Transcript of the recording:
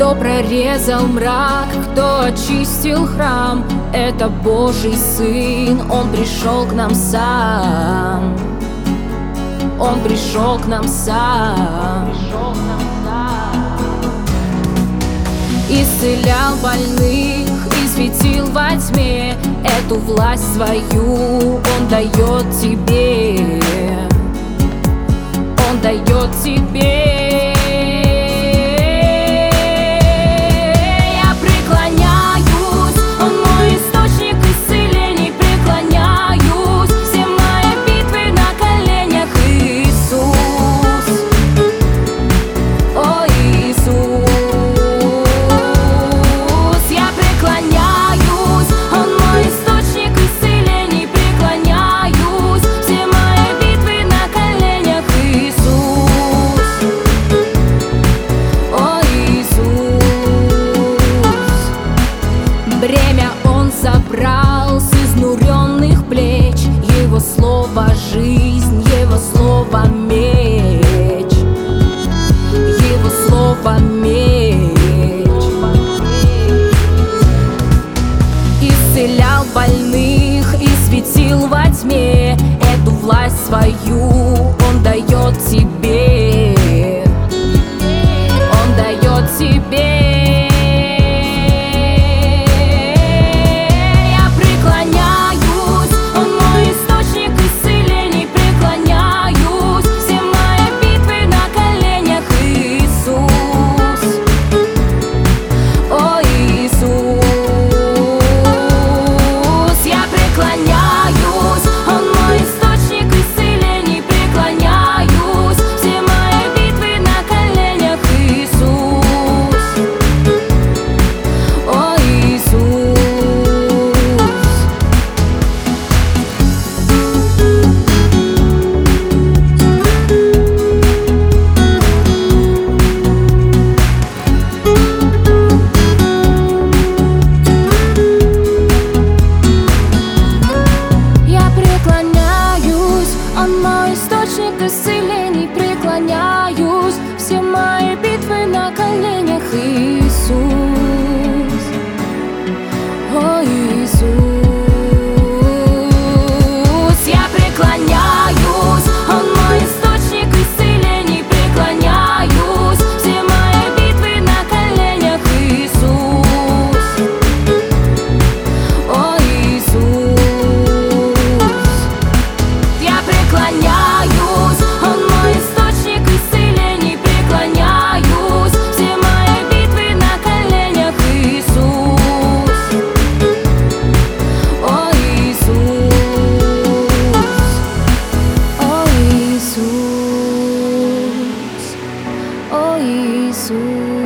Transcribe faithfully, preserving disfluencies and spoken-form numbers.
Кто прорезал мрак, кто очистил храм, это Божий Сын, Он пришел к нам сам. Он пришел к нам сам. Исцелял больных и светил во тьме. Эту власть свою Он дает тебе. Он дает тебе. Бремя Он забрал с изнуренных плеч. Его слово — жизнь, Его слово — меч. Его слово — меч. Исцелял больных и светил во тьме. Эту власть свою Он дает тебе. Он дает тебе. Источник исцелений, преклоняюсь. Все мои битвы на коленях, Иисус. О, Иисус. Я преклоняюсь, Он мой источник исцелений, преклоняюсь. Все мои битвы на коленях, Иисус. О, Иисус. Я преклоняюсь. Oh, Iisus.